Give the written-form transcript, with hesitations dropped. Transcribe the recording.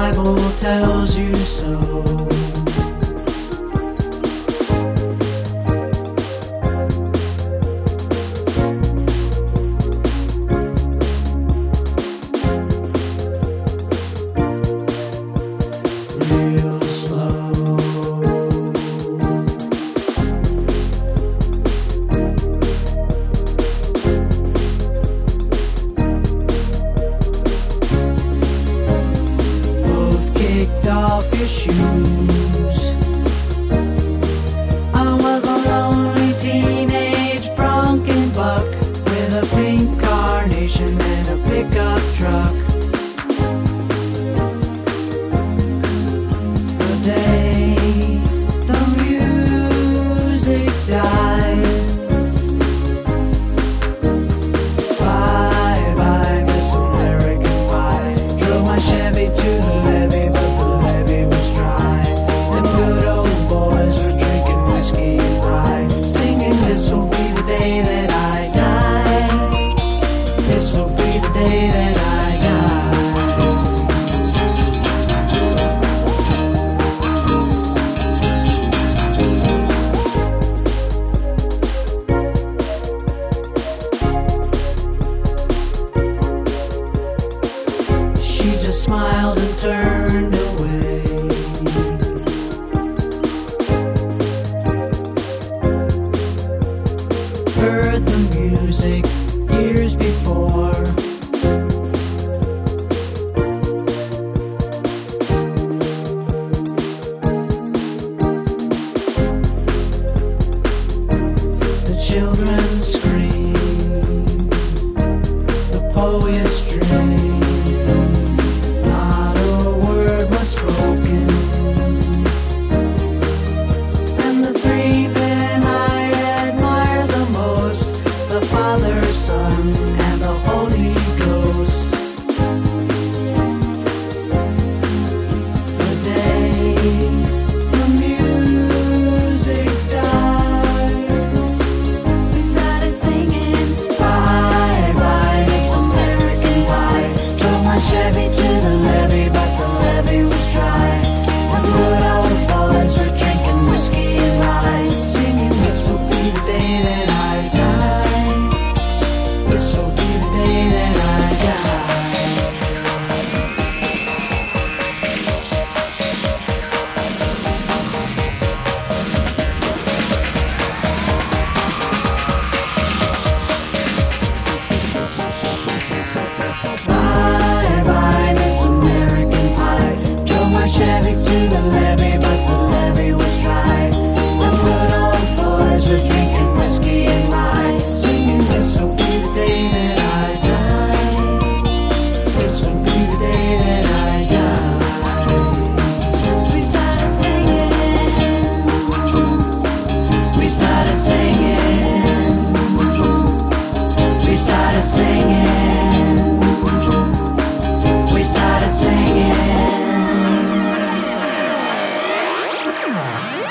Bible tells you so. Real slow. Both kicked off your shoes. I was a lonely teenage bronco buck with a pink carnation and a pickup truck. The day the music died. Bye bye, Miss American Pie. Drove my Chevy to the levee, but the levee was dry. Them good old boys were drinking whiskey and rye, singing, "This will be the day that I die. This will be the day that I die." She just smiled and turned away. Heard the music years before. The children scream, the poets dream. Not a word was spoken, and the three men I admire the most, the Father, Son, and the Holy Ghost. The day the music died, we started singing, "Bye bye, Miss American Pie." Drove my Chevy to the levee, but the levee was dry. And good old boys were drinking whiskey and rye, singing, "This will be the day that I die. This will be the day that I die." Bye bye, Miss American Pie. Drove my Chevy to the levee, but the levee was dry. The good old boys were drinking whiskey and rye, singing, "This will be the day that I die. This will be the day that I die." We started singing. We started singing. We started singing. We started singing.